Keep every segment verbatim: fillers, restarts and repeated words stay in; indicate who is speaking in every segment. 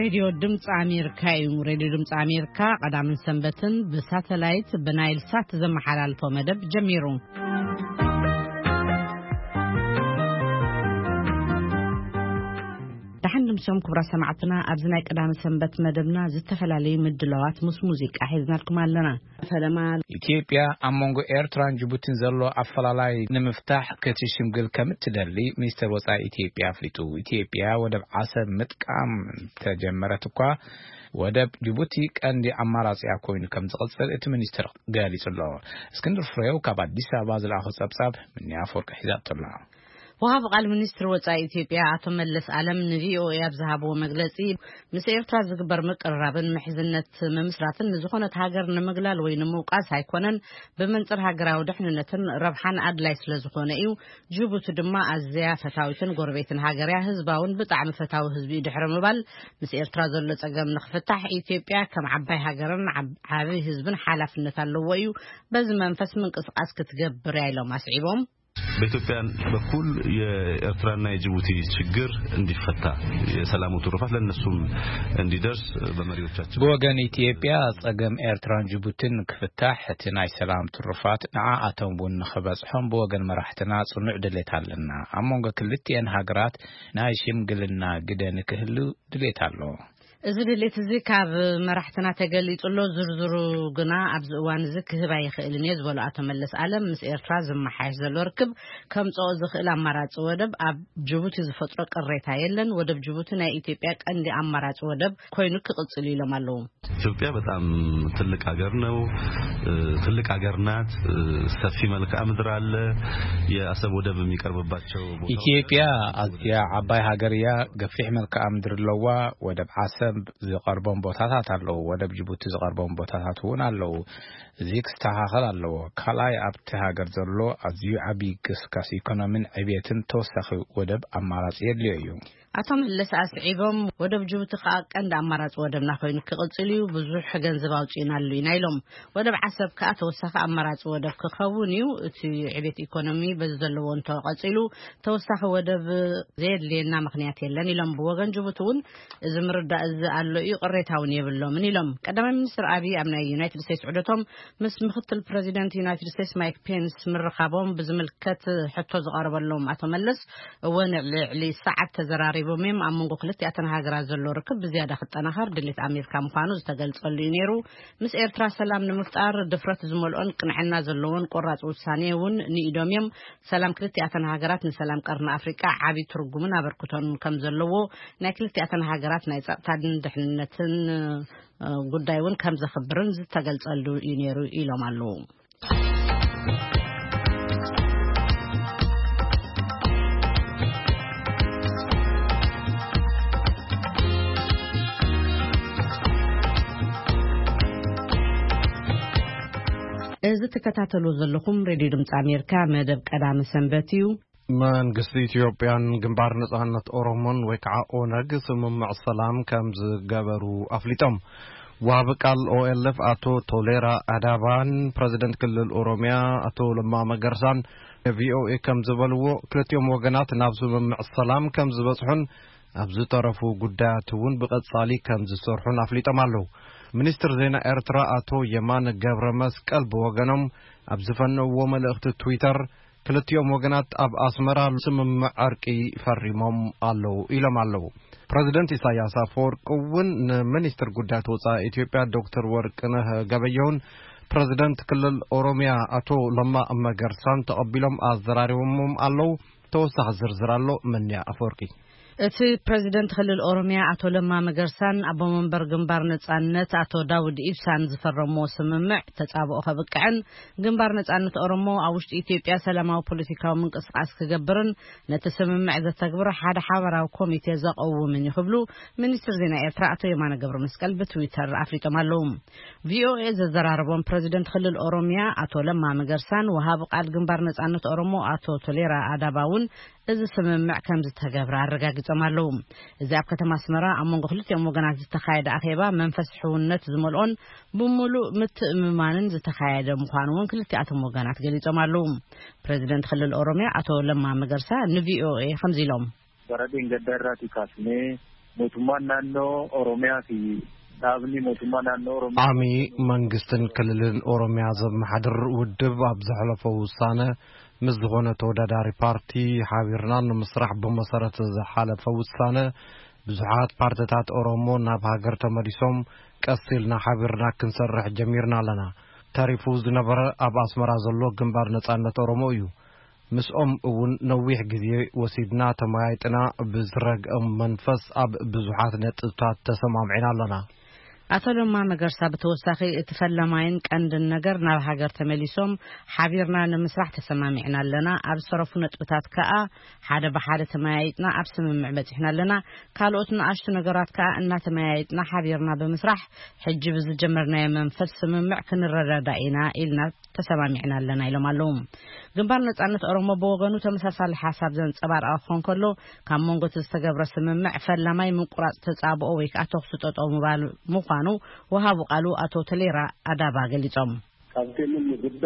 Speaker 1: راديو دمص أمريكا يوم راديو دمص أمريكا قدام سنبتن بساتلايت بنايل سات زمحلالفو مدب جميرون دحن مسوم كبرى سمعتنا أبزنا قدام سنبت مدبنا زتفلالي مدلوات مس موزيك أحيزنا لكم لنا فلما
Speaker 2: إثيوبيا أمونغو إيرتران جيبوتين زلو أفلالاي نمفتاح كتشمغل كمتدلي ميستر وصا إثيوبيا فليتو إثيوبيا ودب عصب متقام تجمرتكوا ودب جيبوتي كاندي أماراس يكون كم تقصد إت مينستر قالي صلوا اسكندر فريو كبعد ديسا بازل أخو سبساب من يافور كحزات الله
Speaker 1: وهاب قال منستر وصاي إثيوبيا عطو ملس عالم نفيو يابزهابو مغلصي مس إيرترا زغبر مقررابن محزنت ممسراتن زخونت هاجر نمغلال ወይ ንመውቃስ አይኮነን በመንጽር ሃገራው ድሕነትን ረብሓን አድላይ ስለዝኾነ እዩ ጅቡቲ ድማ አዝያ ፈታዊትን ጎረቤትን ሃገርያ ህዝባውን ብጣዕሚ ፈታዊ ህዝቢ ድሕረ ምባል ምስ ኤርትራ ዘሎ ጸገም ንኽፍታሕ ኢትዮጵያ ከም ዓባይ ሃገርን ዓባይ ህዝብን ሓላፍነት ኣለዎ እዩ በዚ መንፈስ ምንቅስቃስ ክትገብር ያይሎም አስዒቦም
Speaker 3: በኢትዮጵያ በኩል የኤርትራና የጅቡቲ ችግር እንዲፈታ የሰላሙ ትሩፋት ለነሱም እንዲደርስ በመሪዎቻቸው
Speaker 2: በወገን ኢትዮጵያ ጸገም ኤርትራን ጅቡቲን ክፍታሕ ትናይ ሰላም ትሩፋት ንዓአቶም ቡን خبصهم በወገን መራሕትና ጽኑዕ ድሌታልና አሞንገ ክልቲያን ሃገራት ናይ ሽምግልና ግደን ክህሉ ድሌታሎ እዚ ድሌት እዚ ካብ መራሕትና ተገሊጽሎ ዝርዝሩ ግና ኣብዚ እዋን እዚ ክህባ ይኽእልን እዩ ዝበሉ ኣቶ መለስ ዓለም ምስ ኤርትራ ዝመሓየሽ ዘሎ ርክብ ከምጽኦ ዝኽእል ኣማራጺ ወደብ ኣብ ጅቡቲ ዝፈጥሮ ቅሬታ የለን ወደብ ጅቡቲ ናይ ኢትዮጵያ ቀንዲ ኣማራጺ ወደብ ኮይኑ ክቅጽል ኢሎም ኣለዉ
Speaker 3: ኢትዮጵያ በጣም ትልቅ ሀገር ነው ትልቅ ሀገር ናት ሰፊ መልክዓ ምድር አለ የአሰብ ወደብ የሚቀርብባቸው
Speaker 2: ኢትዮጵያ አዝያ ዓባይ ሀገርያ ገፊሕ መልክዓ ምድር ለዋ ወደብ ዓሰብ ዝቀርቦም ቦታታት አለው ወደብ ጅቡቲ ዝቀርቦም ቦታታት ሆነ አለው ዚክ ተሃኸል አለው ካላይ ኣብቲ ሃገር ዘሎ አዝዩ ዓቢ ክስካስ ኢኮኖሚን ዕብየትን ተወሳኺ ወደብ አማራጭ የለዩ አቶ መለስ አስዒቦም ወደብ ጅቡቲ ከአቀንድ አማራጭ ወደብና ኮይኑ ክቅጽል እዩ ብዙሕ ገንዘብ አውጪናሉ ኢናይሎም ወደብ ዓሰብ ከአ ተወሳኺ አማራጭ ወደብ ክኸውን እዩ እቲ ዕብየት ኢኮኖሚ በዘለዎ እንተቀጽሉ ተወሳኺ ወደብ ዘየድልየና ምክንያት የለን ኢሎም ብወገን ጅቡቲ እውን እዚ ምርዳእ እዚ ኣሎ እዩ ቅሬታውን የብሎም ኢሎም ቀዳማይ ሚኒስትር አብይ ኣብ ናይ ዩናይትድ ስቴትስ ዑደቶም ምስ ምክትል ፕሬዚደንት ዩናይትድ ስቴትስ ማይክ ፔንስ ምርኻቦም ብዝምልከት ሕቶ ዝቀርበሎም አቶ መለስ እውን ልዕሊ ሰዓት ተዘራሪ بميم أمونغو خلتي أتنا هاجرات زلوا ركب بزيادة خطنا خار دلت أمريكا مخانوز تقلت صلي نيرو مس إيرترا سلام نمفتار دفرت زملون قنعنا زلون قرات وسانيون نيدوميم سلام خلتي أتنا هاجرات نسلام قرن أفريقيا عبي ترجمنا بركتون كم زلوا ناكلتي أتنا هاجرات نايز تعدن دحنتن قدايون كم زخبرن زت تقلت صلوا نيرو إلى معلوم إذا تكتاتلو زلكم راديو دمص أمريكا مدب قدام سنبتيو
Speaker 4: መንግስት ኢትዮጵያን ግንባር ነጻነት ኦሮሞን ወይከዓ ኦነግ ስምምዕ ሰላም ከም ዝገበሩ አፍሊጦም ዋብቃል ኦኤልኤፍ አቶ ቶሌራ አዳባን ፕሬዝዳንት ክልል ኦሮሚያ አቶ ለማ መገርሳን ቪኦኤ ከም ዝበልዎ ክልቲኦም ወገናት ናብ ስምምዕ ሰላም ከም ዝበጽሑን ኣብ ዝተረፉ ጉዳያት እውን ብቀጻሊ ከም ዝሰርሑን አፍሊጦም ኣለዉ ሚኒስትር ዜና ኤርትራ አቶ የማነ ገብረ መስቀል በወገኖም ኣብ ዝፈነውዎ መልእኽቲ ትዊተር ክልቲኦም ወገናት ኣብ አስመራ ስምምዕ ዕርቂ ፈሪሞም ኣለዉ ኢሎም ኣለዉ ፕሬዝዳንት ኢሳያስ አፈወርቂውን ንሚኒስትር ጉዳያት ወጻኢ ኢትዮጵያ ዶክተር ወርቅነህ ገበየሁን ፕሬዝዳንት ክልል ኦሮሚያ አቶ ለማ መገርሳን ተቀቢሎም አዘራሪቦም ኣለዉ ተወሳኺ ዝርዝር ኣሎ መንያ አፈወርቂ
Speaker 1: እቲ ፕሬዝዳንት ክልል ኦሮሚያ አቶ ለማ መገርሳን አቦ መንበር ግንባር ነጻነት አቶ ዳውድ ኢብሳን ዝፈረሞ ስምምዕ ተጻብኦ ከብቅዕን ግንባር ነጻነት ኦሮሞ አውሽጥ ኢትዮጵያ ሰላማዊ ፖለቲካዊ ምንቅስቃስ ክገብርን ነቲ ስምምዕ ዘተግብር ሓደ ሓበራዊ ኮሚቴ ዘቀውምን ይኽብሉ ሚኒስትር ዜና ኤርትራ አቶ የማነ ገብረ መስቀል በትዊተር አፍሪጦም ኣለዉ ቪኦኤ ዘዘራረቦም ፕሬዝዳንት ክልል ኦሮሚያ አቶ ለማ መገርሳን ወሃብ ቃል ግንባር ነጻነት ኦሮሞ አቶ ቶሌራ አዳባውን እዚ ስምምዕ ከም ዝተገብረ አረጋግጾም ኣለዉ እዚ ኣብ ከተማ አስመራ ኣመንጎ ክልቲኦም ወገናት ዝተኻየደ ኣኼባ መንፈስ ሕውነት ዝመልኦን ብሙሉእ ምትእምማንን ዝተኻየደ ምዃኑ እውን ክልቲኣቶም ወገናት ገሊጾም ኣለዉ ፕሬዝዳንት ክልል ኦሮሚያ አቶ ለማ መገርሳ ንቪኦኤ ከምዚ ኢሎም
Speaker 5: በረዲን ገደራቲ ካስኔ ሞቱማን ናኖ ኦሮሚያ ሲ ዳብኒ ሞቱማን ናኖ ኦሮሚያ
Speaker 4: አሚ መንግስትን ክልልን ኦሮሚያ ዘመሓድር ውድብ አብዛሕለፈው ውሳነ ምዝኾነ ተወዳዳሪ ፓርቲ ሓቢርናን ምስራሕ በመሰረት ዘሓለፈው ውሳነ ብዙሓት ፓርቲታት ኦሮሞ ናብ ሃገር ተመዲሶም ቀሲልና ሓቢርና ክንሰርሕ ጀሚርና ኣለና ታሪፉ ዝነበረ ኣብ ኣስመራ ዘሎ ግንባር ነጻነት ኦሮሞ እዩ ምስኦም እውን ነዊሕ ግዜ ወሲድና ተማያይጥና ብዝረግኦም መንፈስ ኣብ ብዙሓት ነጥብታት ተሰማምዒና ኣለና
Speaker 1: አቶ ለማ መገርሳ በተወሳኺ እትፈለማይን ቀንድን ነገር ናብ ሃገር ተመሊሶም ሓቢርና ንምስራሕ ተሰማሚዕና ኣለና ኣብ ሰረፉ ነጥብታት ከኣ ሓደ በሓደ ተማያይጥና ኣብ ስምምዕ በፂሕና ኣለና ካልኦት ንኣሽቱ ነገራት ከኣ እናተማያይጥና ሓቢርና ብምስራሕ ሕጂ ብዝጀመርናዮ መንፈስ ስምምዕ ክንረዳዳ ኢና ኢልና ተሰማሚዕና ኣለና ኢሎም ኣለዉ ግንባር ነጻነት ኦሮሞ በወገኑ ተመሳሳሊ ሓሳብ ዘንጸባርቕ ክኾን ከሎ ካብ መንጎ ዝተገብረ ስምምዕ ፈላማይ ምቁራጽ ተጻብኦ ወይ ከዓ ተኽሱ ጠጠው ምባል ምዃኑ ወሃቡ ቃሉ አቶ ተሌራ አዳባ ገሊጾም
Speaker 5: ካብቴንም ጉዳ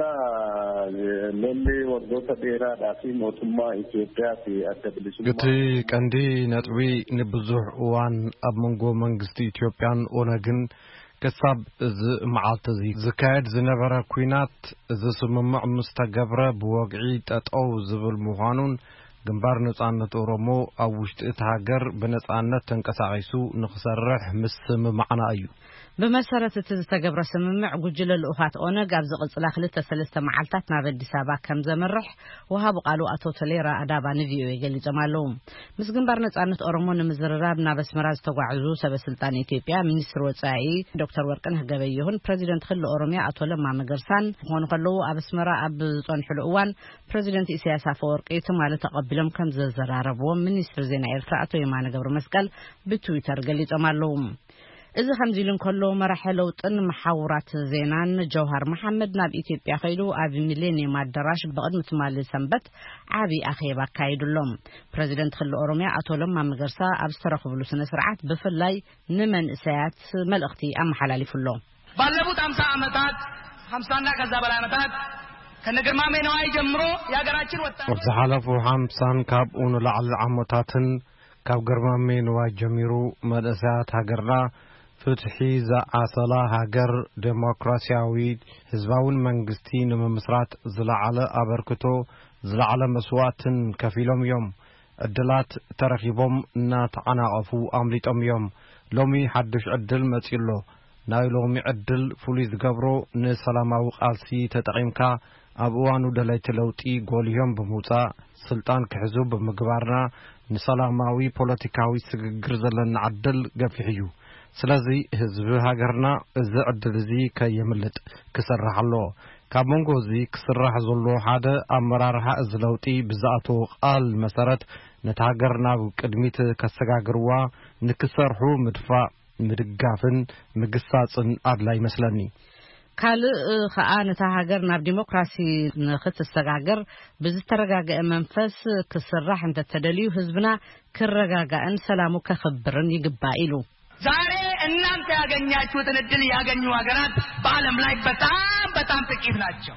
Speaker 5: ለሊ ወርዶታ ዴራ ዳፊ ሞቱማ ኢትዮጵያ ሲ አተብልሱ
Speaker 4: ግቲ ቀንዲ ነጥቢ ንብዙሕ እዋን ኣብ መንጎ መንግስቲ ኢትዮጵያን ኦነግን كسب ز معالتزي زكايد زنبرة كوينات ز سممع مستقبرة بوقعي تتقو زبل مغانون جنبار نصانة أورومو أو وشت اتهاجر بنصانة تنكسعيسو نخسرح مسم معنا أيو
Speaker 1: بمسارة تزتقبر سممع قجل الأخوات أونج أبزق الصلاة خلتة ثلاثة معالتات نابد دسابة كم زمرح وهاب قالوا أتو تليرا أدابا نفيو يقل جمالهم مس جنبار نصانة أورومو نمزرراب نابس مراز توقعزو سبا سلطان إثيوبيا منيستر وصاعي دكتور ورقن هقابيهن بريزيدنت خل أوروميا أتو لما مقرسان هون خلو أبس مرا أبزون حلوان بريزيدنت إسياس أفورقي تمالي تقبلهم كم زراربوهم منيستر زين إرفا أتو يمانا قبر مسكال بتويتر قل جمالهم إذا خمزيلن كله مرحلة وطن محاورات زينان جوهر محمد ناب إثيوبيا خيلو أبي ميليني ما دراش بقدمة مالي سنبت عبي أخيبا كايدو اللوم بريزيدنت خلو أوروميا أتو لما مقرسا أبسترخ بلوسنا سرعات بفلاي نمن إسايات ملأختي أم حلالي فلو
Speaker 6: بالبوت أمسا عمتات خمسانا كذابال عمتات كنقرما مينواي جمرو يا قراتشر وطن
Speaker 4: وبزحالفو خمسان كابون لعل عمتاتن كاب قرما مينواي جميرو مدسات هاقرنا فتحي زعاسلا هاجر ديمقراطياوي حزباون منغستي نممسرات زلعله ابركتو زلعله مسواتن كفيلوم يوم ادلات ترخيبوم ناتعناقفو امليطوم يوم لومي حدش ادل مصيلو ناي لومي ادل فولي زغبرو نسلاماو قالسي تطقيمكا ابوانو دلايت لوطي غوليوم بموصا سلطان كحزب بمغبارنا نسلاماوي بوليتيكاوي سغغر زلن عدل غفيحيو سلازي حزب هاجرنا إذ عدل زي كي يملت كسرح الله كابونغو زي كسرح زلو حدا أمرارها إزلوتي بزاتو قال مسارت نتهاجرنا بقدميت كسجاجروا نكسرحو مدفع مدقافن مقصاصن أدلاي مسلني
Speaker 1: كال خانة هاجرنا بديمقراطي نخت السجاجر بزترجع منفس كسرح أنت تدليو حزبنا كرجع أن سلامك خبرن يجبائلو
Speaker 6: ዛሬ እናንተ ያገኛችሁትን እድል ያገኙ ሀገራት በአለም ላይ በጣም በጣም ጥቂት ናቸው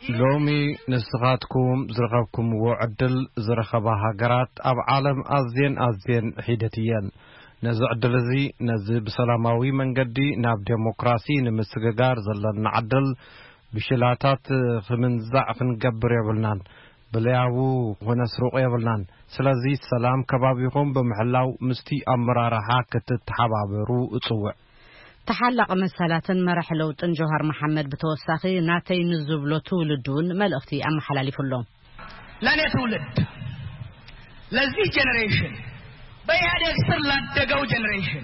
Speaker 4: ሎሚ ንስኻትኩም ዝረኸብኩም ወዕድል ዝረኸባ ሀገራት ኣብ ዓለም ኣዝየን ኣዝየን ሂደትየን ነዚ ዕድል እዚ ነዚ ብሰላማዊ መንገዲ ናብ ዴሞክራሲ ንምስግጋር ዘለና ዕድል ብሽላታት ክምንዛዕ ክንገብር የብልናን بلياو ونسرق يبلنان سلازي السلام كبابيهم بمحلاو مستي أمرارها كتتحبابرو اتصوع
Speaker 1: تحلق مسالات مرحلو تنجوهر محمد بتوساخي ناتي نزبلو تولدون ملأختي أم حلالي فلو
Speaker 6: لن يتولد لزي جنريشن بيهاد يكسر لدقو جنريشن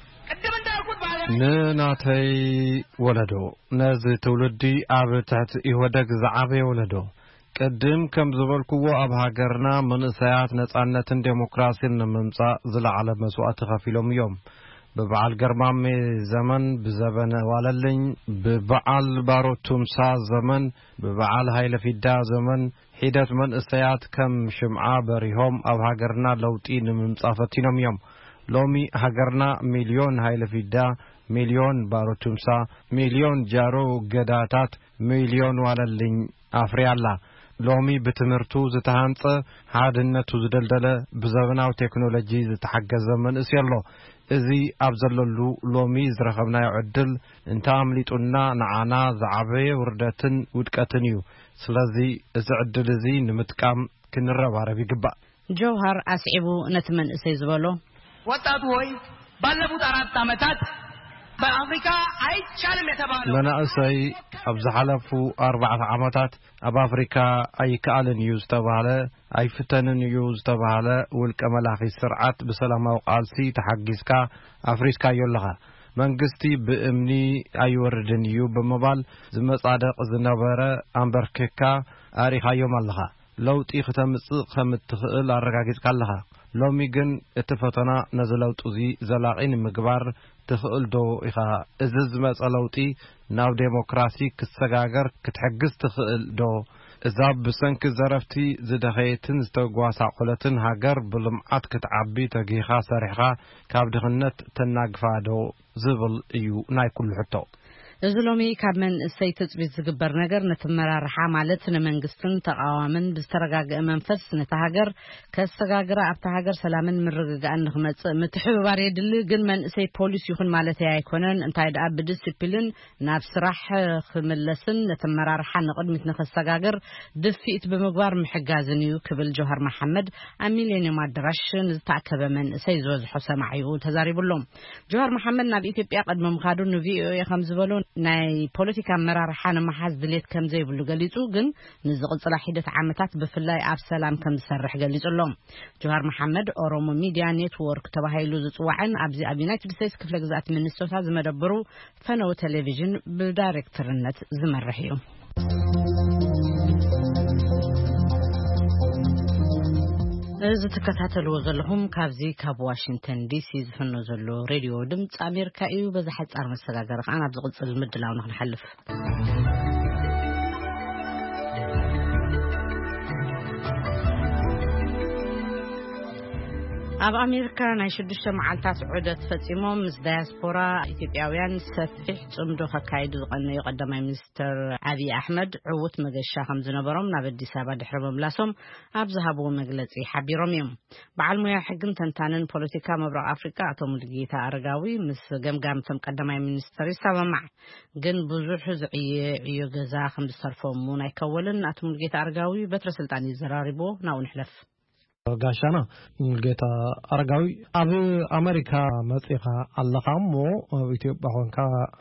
Speaker 4: ناتي ولدو نازي تولدي آب تحت إيودك زعابي ولدو قدم كم زبلكو أب هاجرنا من سيات نتعنتن ديمقراطيا نممصا زلعل مسوات خفيلهم يوم ببعال قرمام زمن بزبن واللين ببعال باروتومسا زمن ببعال هاي لفيدا زمن حيدت من سيات كم شمعة بريهم أب هاجرنا لوتي نممصا فتينهم يوم لومي هاجرنا مليون هاي لفيدا مليون باروتومسا مليون جارو قداتات مليون واللين أفريالا لومي بتمرتو زتهانص حادنتو زدلدله بزبناو تكنولوجي زتحجز زمن اسيلو እዚ ኣብዘለሉ ሎሚ ዝረኸብናዮ ዕድል እንታ ኣምሊጡና ንዓና ዝዓበየ ውርደትን ውድቀትን እዩ ስለዚ እዚ ዕድል እዚ ንምጥቃም ክንረባረብ ይግባእ
Speaker 1: ጆውሃር አስዒቡ ነቲ መንእሰይ ዝበሎ
Speaker 6: ወጣቱ ሆይ ባለፉት አራት ዓመታት በአፍሪካ አይቻልም የተባለው
Speaker 4: መናእሰይ ኣብ ዝሓለፉ ኣርባዕተ ዓመታት ኣብ ኣፍሪካ ኣይከኣልን እዩ ዝተባሃለ ኣይፍተንን እዩ ዝተባሃለ ውልቀ መላኺ ስርዓት ብሰላማዊ ቃልሲ ተሓጊዝካ ኣፍሪካዮ ኣለኻ መንግስቲ ብእምኒ ኣይወርድን እዩ ብምባል ዝመጻደቕ ዝነበረ ኣንበርክካ ኣሪኻዮም ኣለኻ ለውጢ ከተምጽእ ከም እትኽእል ኣረጋጊጽካ ኣለኻ ሎሚ ግን እቲ ፈተና ነዚ ለውጢ እዚ ዘላቒ ንምግባር ትኽእል ዶ ኢኻ እዚ ዝመጸ ለውጢ ናብ ዴሞክራሲ ክሰጋገር ክትሕግዝ ትኽእል ዶ እዛ ብሰንኪ ዘረፍቲ ዝደኸየትን ዝተጓሳቆለትን ሃገር ብልምዓት ክትዓቢ ተጊኻ ሰሪሕኻ ካብ ድኽነት ተናግፋ ዶ ዝብል እዩ ናይ ኩሉ ሕቶ
Speaker 1: እዚ ሎሚ ካብ መንእሰይ ትጽቢት ዝግበር ነገር ነተመራርሓ ማለት ንመንግስትን ተቃዋምን ብዝተረጋገአ መንፈስ ነታ ሃገር ከሰጋግራ ኣብታ ሃገር ሰላምን ምርግጋእን ንኽመጽእ ምትሕብባር የድሊ ግን መንእሰይ ፖሊስ ይኹን ማለት ኣይኮነን እንታይ ደኣ ብዲሲፕሊን ናብ ስራሕ ክምለስን ነተመራርሓ ንቅድሚት ንኽሰጋግር ድፊት ብምግባር ምሕጋዝን እዩ ክብል ጆውሃር መሐመድ ኣብ ሚሌኒየም አዳራሽ ንዝተኣከበ መንእሰይ ዝበዝሖ ሰማዒኡ ተዛሪቡሎም ጆውሃር መሐመድ ናብ ኢትዮጵያ ቀድሞ ምኻዱ ንቪኦኤ ከም ዝበሎ ናይ ፖለቲካ መራርሓ ንመሓዝ ድሌት ከም ዘይብሉ ገሊጹ ግን ንዝቕጽላ ሒደት ዓመታት ብፍላይ ኣብ ሰላም ከም ዝሰርሕ ገሊጹሎም ጆውሃር መሐመድ ኦሮሞ ሚዲያ ኔትወርክ ተባሂሉ ዝጽዋዕን ኣብዚ ኣብ ዩናይትድ ስቴትስ ክፍለ ግዛት ሚኒሶታ ዝመደብሩ ፈነው ቴሌቪዥን ብዳይሬክተርነት ዝመርሕ እዩ እዚ ተከታተልዎ ዘለኹም ካብዚ ካብ ዋሽንግተን ዲሲ ዝፍኖ ዘሎ ሬድዮ ድምጽ ኣሜሪካ እዩ በዛ ሓጻር መሰጋገር ኻን ኣብ ዝቕጽል ምድላው ንኽንሐልፍ ኣብ ኣሜሪካ ናይ ሽዱሽተ መዓልታት ዑደት ፈጺሞም ምስ ዳያስፖራ ኢትዮጵያውያን ሰፊሕ ጽምዶ ከካይዱ ዝቐነዩ ቀዳማይ ሚኒስትር አብይ አሕመድ ዕውት መገሻ ከም ዝነበሮም ናብ አዲስ አበባ ድሕሪ መምላሶም ኣብ ዝሃብዎ መግለጺ ሓቢሮም እዮም በዓል ሙያ ሕግን ተንታንን ፖለቲካ ምብራቕ ኣፍሪካ ኣቶ ሙሉጌታ ኣረጋዊ ምስ ገምጋምቶም ቀዳማይ ሚኒስትር ይሰማማዕ ግን ብዙሕ ዝዕየ ዕዮ ገዛ ከም ዝሰርፎም እውን ኣይከወልን ኣቶ ሙሉጌታ ኣረጋዊ በትረ ስልጣን ይዘራሪቦ ናው ንሕለፍ
Speaker 7: ጋሻና ሙሉጌታ አረጋዊ ኣብ ኣሜሪካ መጽኢኻ ኣለኻሞ ኣብ ኢትዮጵያ ኾንካ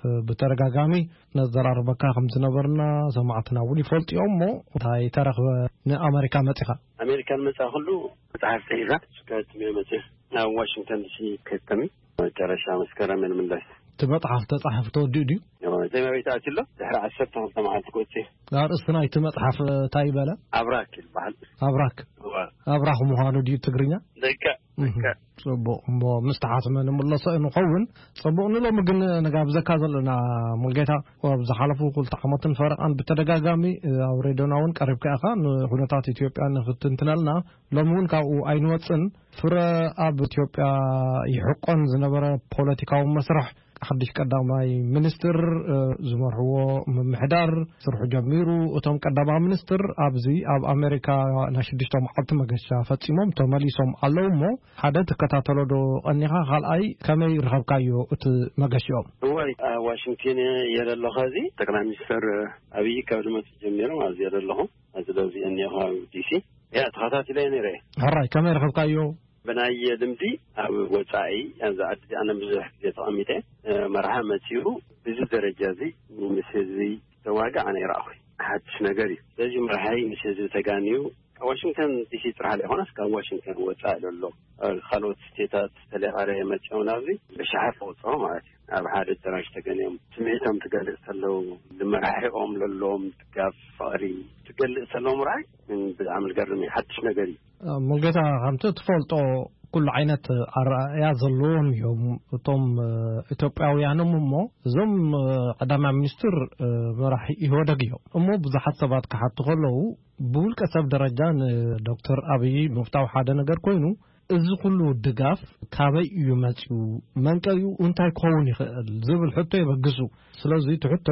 Speaker 7: ብተረጋጋሚ ነዘራርበካ ከም ዝነበርና ሰማዕትና እውን ይፈልጥዮሞ እንታይ ተረኽበ ንኣሜሪካ መጽኢኻ
Speaker 8: ኣሜሪካን መጽኣ ሁሉ መጽሓፍ ተይዛ ስካት መጽእ ናብ ዋሽንግተን ዲሲ ከተሚ መጨረሻ መስከረም ምንላስ
Speaker 7: ትመጽሓፍ ተጻሕፍቶ ድዩ
Speaker 8: زي ما بيتأتي له دحر عشرة هم سمعت كوتي
Speaker 7: دار الصناعي تمتحف تايبلا
Speaker 8: أبراك البحل
Speaker 7: أبراك أبراك مهانو دي تقرينا
Speaker 8: ذكا ذكا
Speaker 7: صبو مو مستحاط من الله صائن قون صبو نلو مجن نجاب زكاة لنا ملقيتها وبزحلفو قلت عمتن فرق عن بتدقاقامي أوريدونا ون قريب كأخان هناتات إثيوبيا نختنتنالنا لمون كاو أين واتسن فرا أب إثيوبيا يحقون زنبرا بوليتيكا ومسرح حدش قداماي منستر زمرحو محدار سرح جميرو اتم قداما منستر ابزي اب امريكا ناشدشتو معلت مغشا فصيمم تماليسوم علومو حدا تكتاتلو دو انيها خالاي كمي رخبكايو ات مغشيوم
Speaker 8: هو واشنطن يرلو خازي تقرا منستر ابي كابدمت جميرو ازي يرلو ازلوزي انيها دي سي يا تخاتاتلي نيري
Speaker 7: هراي كمي رخبكايو
Speaker 8: بناي دمدي او وصاي انزا ادي انا مزح يتقميته مرحه متيو بزي درجه زي مسزي تواقع انا راوي حدش نغري لازم مرحي مسزي تغانيو واشنطن دي سي ترحل هونس كان واشنطن وصا لولو خلوت ستيتات تلعره مچونازي بشحف وصو معناتي اب حد تراش تغانيو سميتم تغلصلو لمرحيهم لولوم تكافري تغلصلو راي من بعمل قرمي حدش نغري
Speaker 7: ملقيتا خمت تفولطو كل عينت يا ظلون يوم توم ኢትዮጵያውያንም እሞ ዞም ቀዳማይ ሚኒስትር መራሒ ይወደግዮ እሞ ብዙሓት ሰባት ከሓቱ ከለው ብውልቀ ሰብ ደረጃ ዶክተር አብይ ምፍታው ሓደ ነገር ኮይኑ እዚ ኩሉ ድጋፍ ካበይ እዩ መጽኡ መንቀዩ እንታይ ኮውን ይኽእል ዝብል ሕቶ ይበግሱ ስለዚህ ትሕቶይ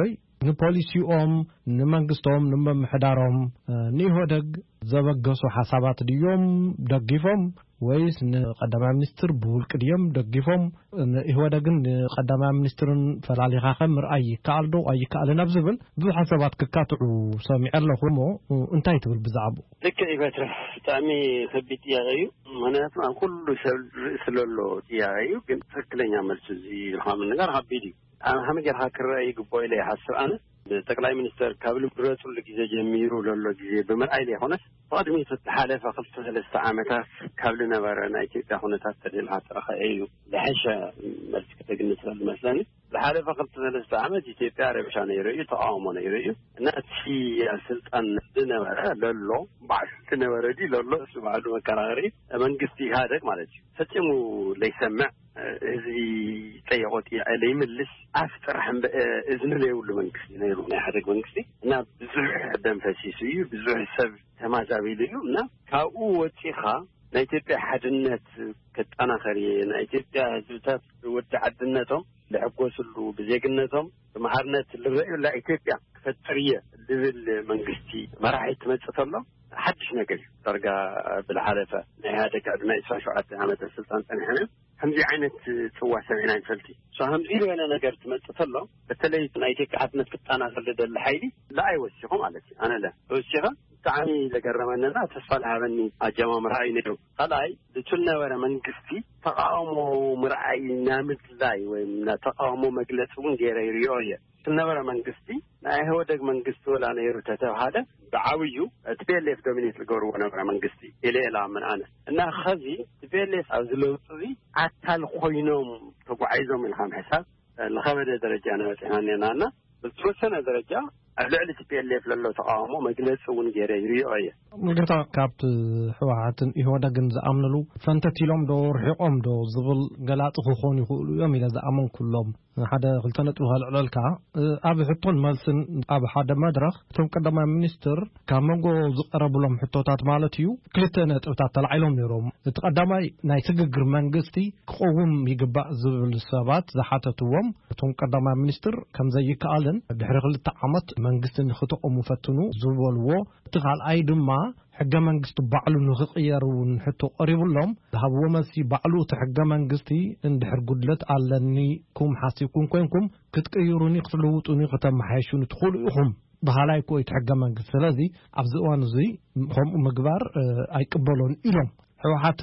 Speaker 7: ንፖሊሲኦም ንመንግስቶም ንመምሕዳሮም ንኢህወደግ ዘበገሱ ሓሳባት ድዮም ደግፎም ወይስ ንቀዳማይ ሚኒስትር ብውልቅ ድዮም ደግፎም ንኢህወደግን ንቀዳማይ ሚኒስትርን ፈላሊኻ ከም ርአይ ካልዶ ኣይካልን ኣብዝብል ብዙሕ ሓሳባት ክካትዑ ሰሚዕ ኣለኹሞ እንታይ ትብል ብዛዕባ
Speaker 8: ልክ ይበትረ ብጣዕሚ ከቢድ ጥያቄ እዩ ምክንያቱ ኣብ ኩሉ ሰብ ርእሲ ዘሎ ጥያቄ እዩ ግን ትክክለኛ መልሲ እዚ ኢልካም ነገር ከቢድ እዩ ኣነ ጌርካ ክረአይ ግቦ ኢለ ይሓስብ ኣነ ጠቅላይ ሚኒስትር ካብ ልምረፁሉ ግዜ ጀሚሩ ዘሎ ግዜ ብምርኣይ ዘይኮነስ ብቅድሚት ዝተሓለፈ ክልተ ሰለስተ ዓመታት ካብ ዝነበረ ናይ ኢትዮጵያ ኩነታት ተደልካ ተረኸበ እዩ ዝሓሸ መልሲ ከተግንፅ ዝመስለኒ ዝሓለፈ ክልተ ሰለስተ ዓመት ኢትዮጵያ ረብሻ ነይሩ እዩ ተቃውሞ ነይሩ እዩ እና እቲ ኣብ ስልጣን ዝነበረ ዘሎ ባዕሉ ዝነበረ ዲ ዘሎ እሱ ባዕሉ መከራኸሪ መንግስቲ ኢህአደግ ማለት እዩ ፈፂሙ ዘይሰምዕ ህዝቢ ጠየቆ ጥያቄ ዘይምልስ ኣፍ ጥራሕ እዝኒ ዘይብሉ መንግስቲ ነይሩ ናይ ኢህአደግ መንግስቲ እና ብዙሕ ደም ፈሲሱ እዩ ብዙሕ ሰብ ተማዛቢሉ እዩ እና ካብኡ ወፂኻ ናይ ኢትዮጵያ ሓድነት ከጠናኸር ናይ ኢትዮጵያ ህዝብታት ወዲ ዓድነቶም ዝሕጎስሉ ብዜግነቶም ብማሕርነት ዝረአዩላ ኢትዮጵያ ክፈጥር እየ ዝብል መንግስቲ መራሒ ትመፅእ ተሎ ሓድሽ ነገር እዩ ዳርጋ ብዝሓለፈ ናይ ኢህአደግ ዕድመ عشرين وسبعة ዓመት ስልጣን ፀኒሐን ከምዚ ዓይነት ፅዋ ሰሚዕና ይፈልቲ ከምዚ ዝበለ ነገር ትመፅእ ተሎ በተለይ ናይ ኢትዮጵያ ሓድነት ክጠናኸር ዝደሊ ሓይሊ ላኣይ ወሲኹ ማለት እዩ ኣነ ለ ወሲኻ ብጣዕሚ ዘገረመና ተስፋ ዝሃበኒ ኣጀማምራ እዩ ነይሩ ካልኣይ ዝቱል ነበረ መንግስቲ ተቃውሞ ምርኣይ ናምድላይ ወይ ተቃውሞ መግለፂ እውን ገይረ ይርኦ እየ ነበረ መንግስቲ ናይ ኢህወደግ መንግስቲ ወላ ነይሩ ተተባሃለ ብዓብዩ ቲፒኤልኤፍ ዶሚኔት ዝገብርዎ ነበረ መንግስቲ ኢሌላ ምን ኣነ እና ኸዚ ቲፒኤልኤፍ ኣብ ዝለውጥ እዚ ኣካል ኮይኖም ተጓዒዞም ኢልካ ምሕሳብ ለኸበደ ደረጃ ነበፅና ነና ብዝተወሰነ ደረጃ ኣብ ልዕሊ ቲፒኤልኤፍ ዘሎ ተቃውሞ መግለፂ እውን ገይረ ይርኦ እየ
Speaker 7: ምልክታ ካብቲ ሕወሓትን ኢህወደግን ዝኣምንሉ ፈንተቲሎም ዶ ርሒቆም ዶ ዝብል ገላፂ ክኾኑ ይኽእሉ እዮም ኢለ ዝኣመን ኩሎም ሓደ ክልተ ነጥቢ ከልዕለልካ ኣብ ሕቶን መልስን ኣብ ሓደ መድረኽ እቶም ቀዳማይ ሚኒስትር ካብ መንጎ ዝቀረብሎም ሕቶታት ማለት እዩ ክልተ ነጥብታት ተላዒሎም ነይሮም እቲ ቀዳማይ ናይ ሽግግር መንግስቲ ክቆውም ይግባእ ዝብል ሰባት ዝሓተትዎም እቶም ቀዳማይ ሚኒስትር ከም ዘይከኣልን ድሕሪ ክልተ ዓመት መንግስቲ ንኽተቆሙ ፈትኑ ዝበልዎ እቲ ካልኣይ ድማ ሕገ መንግስቲ ባዕሉ ንኽቕየሩን ሕቶ ቀሪቡሎም ዝሃብዎ መልሲ ባዕሉ እቲ ሕገ መንግስቲ እንድሕር ጉድለት ኣለኒ ኩም ሓሲብኩም ኮይንኩም ክትቅይሩኒ ክትልውጡኒ ከተመሓይሹኒ ትኽእሉ ኢኹም ባህላይ ኮ እቲ ሕገ መንግስቲ ስለዚ ኣብዚ እዋን እዚ ከምኡ ምግባር ኣይቅበሎን ኢሎም ሕወሓት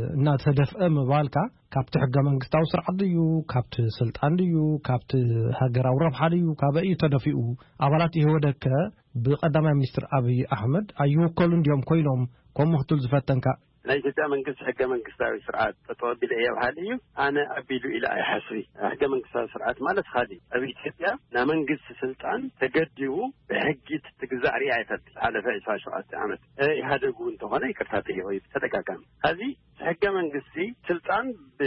Speaker 7: እናተደፍአ ምባልካ ካብቲ ሕገ መንግስታዊ ስርዓት ድዩ ካብቲ ስልጣን ድዩ ካብቲ ሃገራዊ ረብሓ ድዩ ካበይ ተደፊኡ ኣባላት ኢህወደግ ብቀዳማይ ሚኒስትር አብይ አህመድ ኣይወከሉን ድዮም ኮይኖም ከምኡ ክትል ዝፈተንካ
Speaker 8: ናይ ኢትዮጵያ መንግስቲ ሕገ መንግስታዊ ስርዓት ተጠቢል እየ ባህልዩ ኣነ ኣቢሉ ኢላ ኣይሓስቢ ሕገ መንግስታዊ ስርዓት ማለት ካዲ ኣብ ኢትዮጵያ ና መንግስቲ ስልጣን ተገዲቡ ብሕጊ ትግዛዕሪ ኣይፈት ሓለፈ عشرين وسبعة ዓመት ኢህአደግ እንተኾነ ይቅርታ ጠይቆ ተደጋጋሚ ካዚ ሕገ መንግስቲ ስልጣን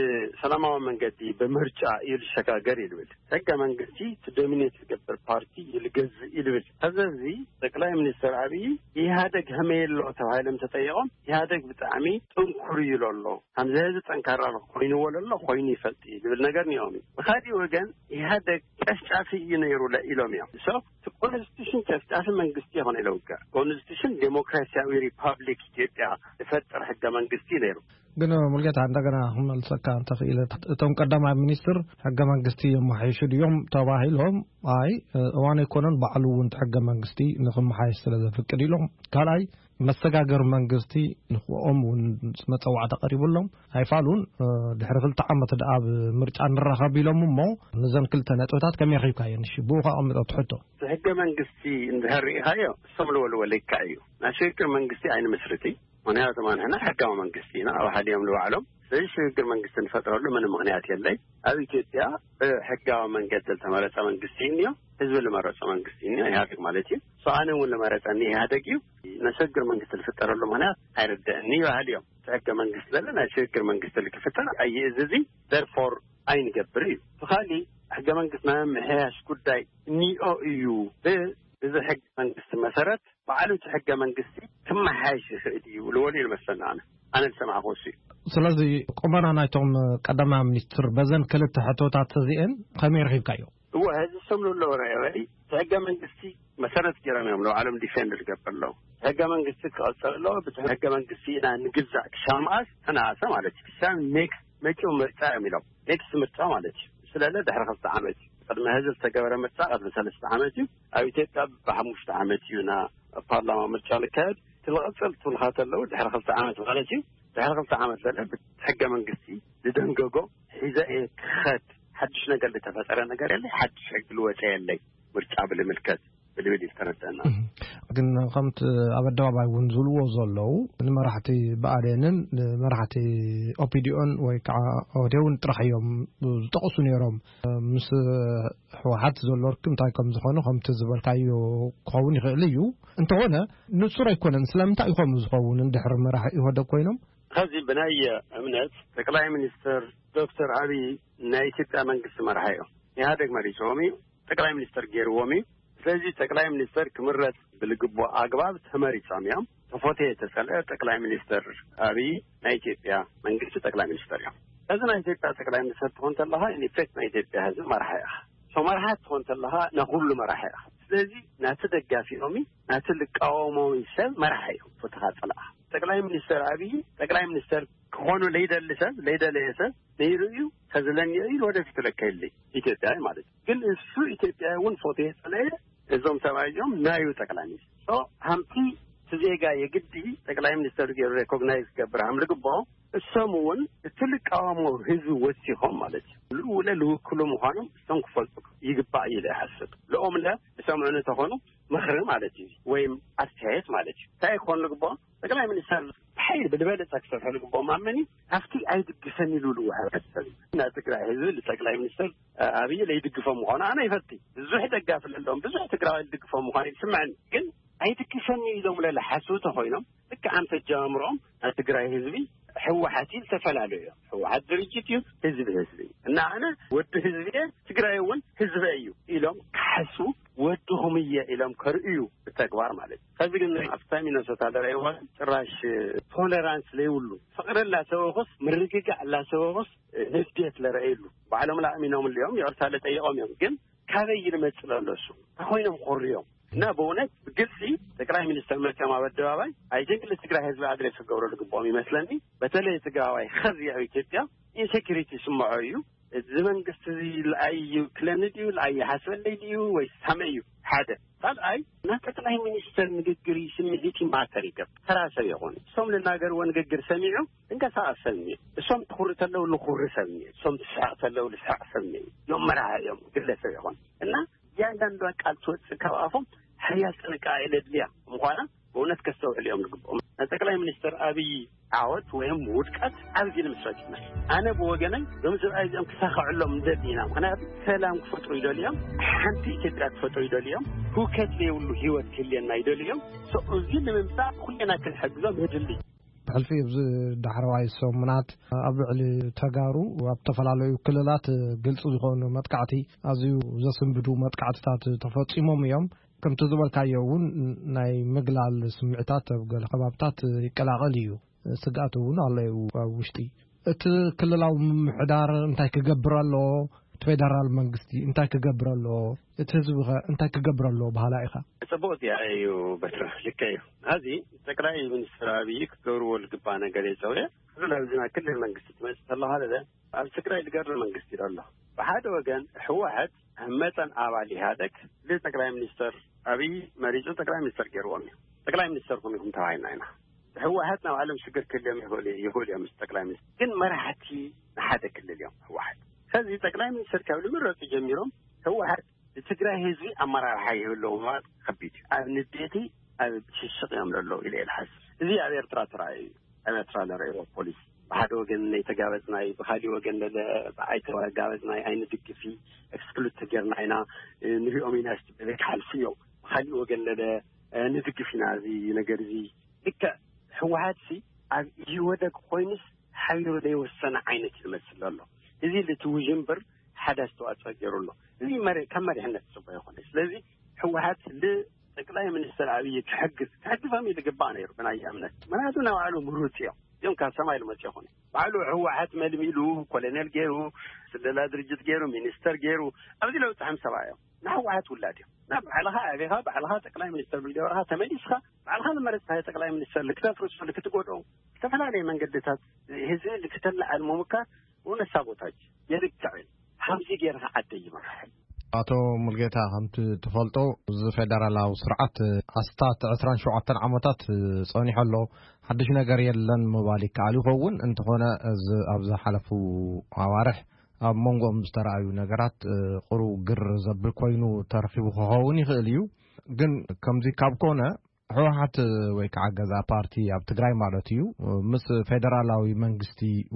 Speaker 8: በሰላማዊ መንገዲ በምርጫ ይልሸጋገር ይልብል ሕገ መንግስቲ ትዶሚኔት ዝገብር ፓርቲ ይልገዝ ይልብል ከዚ ጠቅላይ ሚኒስትር አብይ ኢህአደግ ህመየሎ ተባሂሎም ተጠይቆም ኢህአደግ ብጣዕሚ ጥንኩር ይለሎ ከምዘዚ ጠንካራ ኮይኑ ወለሎ ኮይኑ ይፈልጥ ይብል ነገር ንዮም በኻዲ ወገን ኢህአደግ ጨፍጫፊ ይነይሩ ለኢሎም እዮም ሶ ኮንስቲቱሽን ጨፍጫፊ መንግስቲ ይሆን ይለውጋ ኮንስቲቱሽን ዴሞክራሲያዊ ሪፐብሊክ ኢትዮጵያ ይፈጥር ሕገ መንግስቲ ነይሩ
Speaker 7: ግን ሙልጌታ እንደገና መልሰካ አንተ ኸኢለ እቶም ቀዳማይ ሚኒስትር ሕገ መንግስቲ የማሓይሹ ድዮም ተባሂሎም አይ እዋን ይኮነን ባዕሉ እውን ሕገ መንግስቲ ንኽመሓይሽ ስለዘፍቅድ ኢሎም ካልኣይ መሰጋገር መንግስቲ ንኽኦም መፀዋዕታ ተቀሪቡሎም ኣይፋሉን ድሕሪ ክልተ ዓመት ኣብ ምርጫ ንረኸብ ኢሎም እሞ ንዘን ክልተ ነጥብታት ከመይ ኸይካየን እሺ ብኡኻ ቀሚጦ ትሕቶ
Speaker 8: ሕገ መንግስቲ እንድህሪኢኻዮ ሰምልወሉ ወለይካ እዩ ናይ ሽግግር መንግስቲ ኣይን መስርቲ ምክንያቱ ማንህና ሕጋዊ መንግስቲ ኢና ኣብ ሓዲኦም ዝባዕሎም ስለዚ ሽግግር መንግስቲ እንፈጥረሉ ምንም ምክንያት የለይ ኣብ ኢትዮጵያ ሕጋዊ መንገዲ ዝተመረፀ መንግስቲ እኒዮ ህዝቢ ዝመረፀ መንግስቲ እኒዮ ኢህአዴግ ማለት እዩ ሰኣነ እውን ዝመረፀኒ ኢህአዴግ እዩ ንሽግግር መንግስቲ ዝፍጠረሉ ምክንያት ኣይርድእኒ ይባሃል እዮም ሕገ መንግስቲ ዘለና ሽግግር መንግስቲ ዝፍጠር ኣይእዝዚ therefore ኣይንገብር እዩ ብኻሊ ሕገ መንግስቲ መምሕያሽ ጉዳይ እኒኦ እዩ እዚ ሕገ መንግስቲ መሰረት ባዕሉ ሕገ መንግስቲ ክመሓይሽ ይኽእል እዩ ልወሊ ይመስለና ኣነ ኣነ ሰማዕኹ እሱ
Speaker 7: ስለዚ ቁመና ናይቶም ቀዳማይ ሚኒስትር በዘን ክልተ ሕቶታት እዚአን ከመይ ረኺብካዮ
Speaker 8: እወ እዚ سملوا له رأي تهجى من قصي مسارة جرام يملو عالم ديفندر قبل له تهجى من قصي كأصل له بتهجى من قصي أنا نجزع شامعس أنا عسام على تكسام نيكس ميكو مرتاع ميلو نيكس مرتاع على تي سلالة دحر خمسة عامتي قد ما هذا التجارة مرتاع قد ثلاثة عامتي أو تكتب بحموش عامتي ونا البرلمان مرتاع لكاد تلقصل تلخات له دحر خمسة عامتي على تي دحر خمسة عامتي له بتهجى من قصي لدنجوجو إذا إيه خد حدش نقل لتفسر نقل اللي حدش يقول وجه اللي مرتعب للملكات اللي بدي يستندنا
Speaker 7: لكن قمت أبدا باي ونزلوا وزلوا المرحتي بعدين مرحتي أوبيديون ويكع أوديون ترحيهم تقصون يوم مس واحد زلور كم تايكم زخانو هم تزبر كايو قاون يغليو أنت هنا نصر يكون إسلام تايكم زخون ندحر مرح يهدا كوينهم
Speaker 8: هذه بناية أمنت تقلع منستر دكتور علي نايتة منقص مرحيو هذا مريض ومي تقلع منستر غير ومي ስለዚህ ጠቅላይ ሚኒስተር ክምረት ብልግቦ አግባብ ተመሪ ሳሚያም ተፎቴ ተሰለ ጠቅላይ ሚኒስተር አብይ ናይጄሪያ መንግስት ጠቅላይ ሚኒስተር ያም እዛ ናይጄሪያ ጠቅላይ ሚኒስተር ተሆንተላህ ኢፌክት ናይጄሪያ ህዝብ መርሃያ ሰው መርሃ ተሆንተላህ ነሁሉ መርሃያ ስለዚህ ናተደጋፊ ኦሚ ናተልቃወመው ይሰብ መርሃዩ ፈተሃጠላ ጠቅላይ ሚኒስተር አብይ ጠቅላይ ሚኒስተር ከሆነ ለይደልሰ ለይደልሰ ለይሩ ከዘለኝ ወደፊት ለከይልኝ ኢትዮጵያ ማለት ግን እሱ ኢትዮጵያውን ፎቶ ተለየ እዞም ተባይጆም ናዩ ጠቅላይ ሚኒስተር ሶ ሀምቲ ትዜጋ የግዲ ጠቅላይ ሚኒስተር ሪኮግናይዝ ገብረሃም ልግቦ እሰሙን ትልቃወሙ ህዝብ ወሲሆም ማለት ነው ለለውክሉም ሆኖም ሰንኩፈልጡ ይግባ ይለ ሐሰብ ለኦምለ ሰሙነ ተሆኑ ምክር ማለት ነው ወይም አስተያየት ማለት ነው ታይኮን ልግቦ ጠቅላይ ሚኒስተር حيل بالبلد أكثر هالقبوا معمني أفتي أيد جفني لولو هالكسر نا تقرأ هذول تقرأ منستر أبي اللي يدقفوا مخانا أنا يفتي زحت الجافل اللهم بزح تقرأ يدقفوا مخانا سمعني جن أيد جفني إذا ملا لحسوته هينم لك عم تجامرهم تقرأ هذبي هو حتيل تفعله هو حد رجيتيو هذب هذبي إن أنا ود هذبي تقرأ يوم هذبيو إلهم حسو ودهم إياه إلهم كرئيو بالتجوار مالك هذا قلنا أفتامي نسوت هذا الأيوة راش توليرانس ليولو فقر لا سوغس مرقق لا سوغس نفديت لرأيلو بعلم لا أمينهم اليوم يرسالة أي يوم يمكن كذا يرمت للسو أخوينهم قريهم نابونك بقلسي تقرأي من استعمال كما بدوابي أيجيك اللي تقرأي هزب أدري في قورة القبومي مثلني بتالي تقرأي خذي أو يتبيا إنسكريتي سمعيو الزمن قصدي لأي كلامديو لأي حسن ليديو ويستمعيو هذا قال أي نتقلعي من استعمال نقري سمديتي مع طريقة ثلاثة يغوني سوم لناقر ونقر سميعو إنك ساعة سمي سوم تخورة له لخور سمي سوم تساعة له لساعة سمي يوم مرها يوم قلة يغوني إنه ያንዳንዱ ቃልቶች ከዋፈም ሐያስ ተነቃይለ ዲያ እንኳን በእውነት ከሰው اليوم ልግቦም ጠቅላይ ሚኒስተር አብይ አወት ወይም ውድቀት አብይን መስራች ነው አነ በወገነኝ በምስል አይዘም ከሳኸዕሎም እንደዲና ምክንያት ሰላም ክፈጥሩ ይደልዮም ሓንቲ ኢትዮጵያ ክፈጥሩ ይደልዮም ሁከት ለሁሉ ህይወት ክልና ይደልዮም ሰው እዚህ ለምምጣ ኩልና ከሐግዞም ይድልይ
Speaker 7: حلفي دحرواي سومنات أبعل تجارو وابتفلالو كللات قلص زخون متقعتي أزيو زسم بدو متقعتات تفاصيمهم يوم كم تزبل كايون ناي مقلال سمعتات وقال خبابتات يكلاغليو سقاتون الله وشتي ات كللاو محدار انتاي كقبرالو فيدرال منغستي انتاي كقبرالو اتهزبغا انتاي كقبرالو بهالائخة
Speaker 8: سبوت يا ايو بتر لكايو هذه تقرأي من السرابيك دور والقبانة قليل سوية كلها بزنا كل المنغستي تمسك الله هذا ده الفكرة اللي قرر المنغستي الله بحاد وقان حواحد همتا آوالي هذاك ليه تقرأي منستر أبي مريجو تقرأي منستر جيروامي تقرأي منستر قومي هم تواعينا هنا حواحدنا وعلم شكر كل يوم يقولي يقولي يا مستقرأي منستر كن مرحتي هذا كل اليوم حواحد هذه تقرأي منستر كاولي مرة تجميرهم حواحد تقرأي هزي أمر حيه اللو ما خبيت نديتي الشيء يعمل له إلى الحس ذي على ترى ترى أنا ترى لرأي البوليس بحد وجن يتجاوزنا بحد وجن لا بعيد وجاوزنا أي ندك في إكسكلوت تجارنا هنا نبي أميناش بذيك حال فيه بحد وجن لا ندك في نازي نجرزي ذيك هو هاتسي يودك كويس حيو ده والسنة عينة المثل الله ذي اللي توجنبر حدث تواجر الله ذي مرة كم مرة هنا تسوي خالص لذي هو هات ل تقلعي من السلعية تحقق تحقق فهمي تقبانة ربنا يأمنك ما هذا نوع له مروتيا يوم كان سماي المتيخون بعلو هو حت ملميلو كولونيل جيرو سدلا درجت جيرو مينستر جيرو أبدي لو تحم سبايا نحو حت ولادي نعم علىها أبيها علىها تقلای مينستر بالجوارها تمليسها علىها المرس هاي تقلای مينستر لكتافرس لكتقولهم تفعلني من قدتها هذي اللي كتلع الممكن ونسابوتاج يرجعين حمزي جيرها عدي مرحل
Speaker 4: አቶ ሙልጌታ ከምቲ ትፈልጦ እዚ ፌደራላዊ ስርዓት ኣስታት عشرين وسبعة ዓመታት ጸኒሐሎ ሓድሽ ነገር የለን ምባል ይከኣል ይኸውን እንተኾነ እዚ ኣብዛ ሓለፉ ኣዋርሕ ኣብ መንጎም ዝተረኣዩ ነገራት ቁሩ ግር ዘብል ኮይኑ ተረኺቡ ክኸውን ይኽእል እዩ ግን ከምዚ ካብ ኮነ ሕወሓት ወይ ከዓ ገዛ ፓርቲ ኣብ ትግራይ ማለት እዩ ምስ ፌደራላዊ መንግስቲ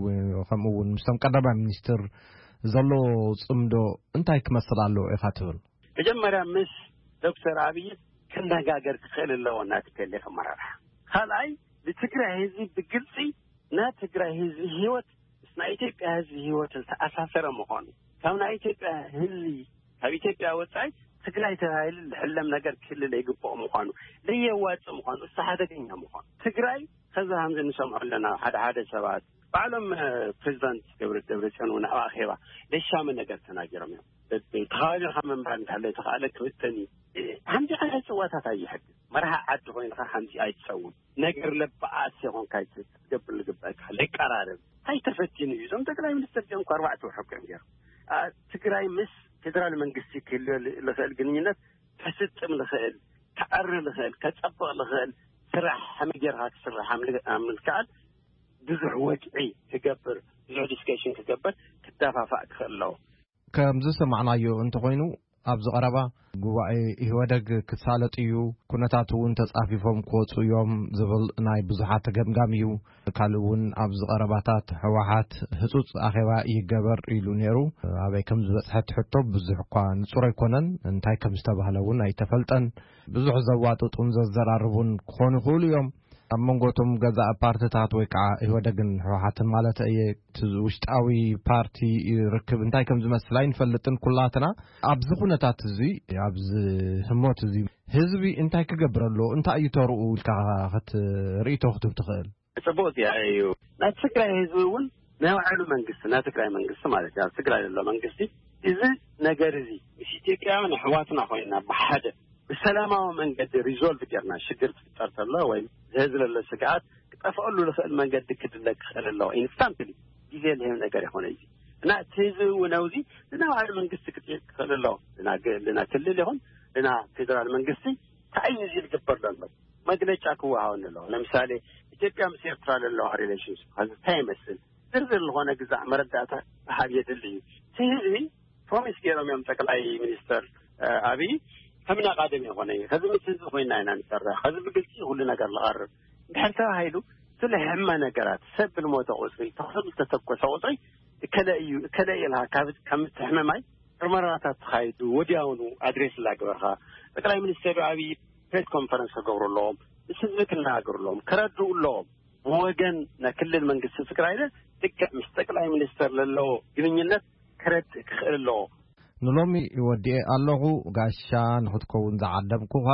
Speaker 4: ከምኡ እውን ምስቶም ቀዳማይ ሚኒስትር ዘሎ ጽምዶ እንታይ ክመስል ኣሎ ኢኻ ትብል
Speaker 8: መጀመርያ ምስ ዶክተር አብይ ከነጋገር ክኸለለው እና ትከለፈ መራራ خلای ለትግራይ ህዝብ ብግልጽ ና ትግራይ ህዝብ ህይወት እስና ኢትዮጵያ ህዝብ ህይወት ተኣሳሰረ መሆኑ ከምና ኢትዮጵያ ህዝብ ካብ ኢትዮጵያ ወጻይ ትግራይ ተባይል ለሕለም ነገር ክልል ይግባው መሆኑ ለየዋጽ መሆኑ ሰሓደገኛ መሆኑ ትግራይ ከዛ hamze ንሰምዖ ለና ሓደ ሓደ ሰባት بعلم بريزيدنت قبل دبرتين ونأخيرا ليش عم نقدر تناجرهم يوم تخيل هم بعد هلا تخيل كريستني همدي على سواتها تاي حد مرها عد وين خا همدي أي تسوي نقدر لبعات سيرون كايت قبل قبل خليك قرار هاي تفتين يزوم تقرأي من السجن كأربعة وحكم جر تقرأي مس تدرى من قصي كل لخيل جنينات حسيت من لخيل كأر لخيل كتأبى لخيل سرح هم جرها سرح هم من الكعب بزح وجعي تقبر بزح ديسكشن تقبر كتافا خلوا
Speaker 4: كم زس معنايو انت خوينو ابز قربا ጉባኤ ይወደግ ክሳለጥዩ ኩነታቱን ተጻፊፎም ኮጹ ዮም ዝብል ናይ ብዙሓት ተገምጋሚዩ ካልውን ኣብዚ ቀረባታት ሕወሓት ህጹጽ ኣኼባ ይገበር ኢሉ ነይሩ ኣበይ ከም ዝበጽሐት ሕቶ ብዙሕ እኳ ንጹር ኣይኮነን እንታይ ከም ዝተባህለውን ኣይተፈልጠን ብዙሕ ዘዋጥጡን ዘዘራርቡን ክኾኑ ይኽእሉ እዮም ኣብ መንጎቶም ገዛ ፓርቲታት ወይ ከዓ ይወደግን ሕወሓትን ማለት እየ ውሽጣዊ ፓርቲ ርክብ እንታይ ከም ዝመስል ኣይንፈልጥን ኩላትና ኣብዚ ኩነታት እዚ ኣብዚ ህሞት እዚ ህዝቢ እንታይ ክገብረሎ እንታይ ይተርኡ ኢልካ ክትርእቶ ክትብትኽእል
Speaker 8: ጽቡቅ እዩ ናይ ትግራይ ህዝቢ እውን ናይ ባዕሉ መንግስቲ ናይ ትግራይ መንግስቲ ማለት እዩ ትግራይ ዘሎ መንግስቲ እዚ ነገር እዚ ኢትዮጵያውያን ሕወሓትና ኮይና ብሓደ بسلامه من قد ريزولف جرنا شجر تفطرت الله وين هذا السقعات افقل له من قد كدلك خلال الله انستانتلي دي لهم ነገር يكون ايزي انا تيزو ونوزي لنا على منقسط خلال الله لنا لنا كل لهم لنا فدرال منقسطي تعيز يقبر لنا مغلጫ كواهون الله ለምሳሌ ኢትዮጵያ ምስር ትራል الله ሪሌሽንስ هذا ታይመስል ዝርዝር ለሆነ ግዛዕ መረዳታ ሀብየት ልዩ ትይዚ ፕሮሚስ ገረም ያም ጠቅላይ ሚኒስተር አብይ همنا قادم يغني هذا مثل خوينا هنا نسرع هذا بقلتي كل نجار الغرب بحثا هايلو سله هم نجارات سب الموت عصري تحصل تتقوى صوتي كلا يو كلا يلها كابت كم تحمل معي مرات تخايد ودياونو أدريس لاجرها لكن من السبعي بريس كونفرنس أقول لهم بس ذكرنا أقول لهم كردوا لهم وجن نكل المنجس فكرة تك مستقل من السر لله جنينة كرد له
Speaker 4: ንሎሚ ይወዲእ ኣለኹ ጋሻ ንኽትከውን ዝዓደምኩኻ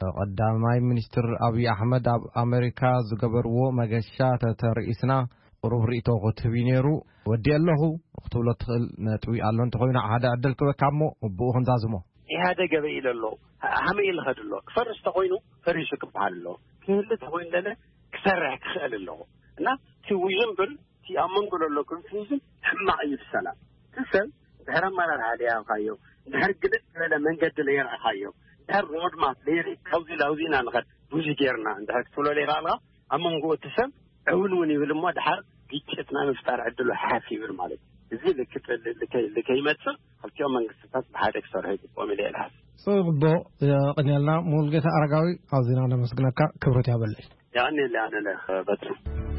Speaker 4: ቀዳማይ ሚኒስትር አብይ አሕመድ ኣብ ኣሜሪካ ዝገበርዎ መገሻ ተተርእስና ቁሩብ ርእቶ ክትህቢ ነይሩ ወዲእ ኣለኹ ክትብሎ ትኽእል ነጥቢ ኣሎ እንተኮይኑ ሓደ ዕድል ክበካሞ ብኡ ክንዛዝሞ
Speaker 8: ኢሃደ ገበይ ኢለሎ ሃመይ ኢልኸድሎ ክፈርስ ተኮይኑ ፈሪሱ ክበሃል ኣሎ ክህሊ ተኮይኑ ለለ ክሰርሕ ክኽእል ኣለኹ እና እቲ ውዥንብር እቲ ኣብ መንጎ ዘሎ ኮንፊውዥን ሕማቕ እዩ ብሰላም ትሰብ دهر مرة عليها خايو دهر قلت ولا من قد لير خايو دهر رود ما لير كوزي لوزينا نخد وجي جيرنا دهر تقولوا لي غالها أما نقول تسم عونوني بالمو دهر قيتنا نفتار عدلو حافي بالمالك زي لك لكي لكي يمثل قلت يوم من قصتها بهذا كسر هيك وملي الحاس
Speaker 7: صدق يا قنيلنا مولجة أرجعوي عاوزين أنا مسكنك كبرت يا بلش
Speaker 8: يعني اللي أنا له بدر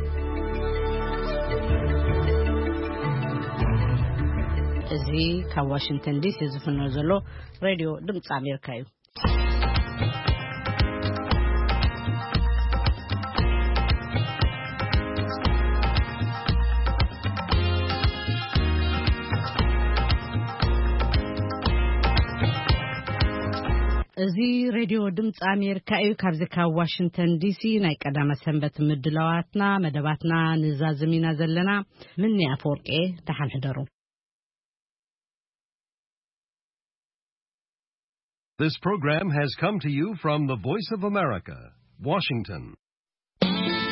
Speaker 1: زي كواشنطن دي سي زفنو زلو راديو دمص امريكا يو زي ሬድዮ ድምፂ ኣሜሪካ እዩ ካብዚካ ዋሽንግተን ዲሲ ናይ ቀዳመ ሰንበት ምድላዋትና መደባትና ንዛዝሚና ዘለና ምንያ አፈወርቄ ተሓንሕደሩ
Speaker 9: This program has come to you from the Voice of America, Washington.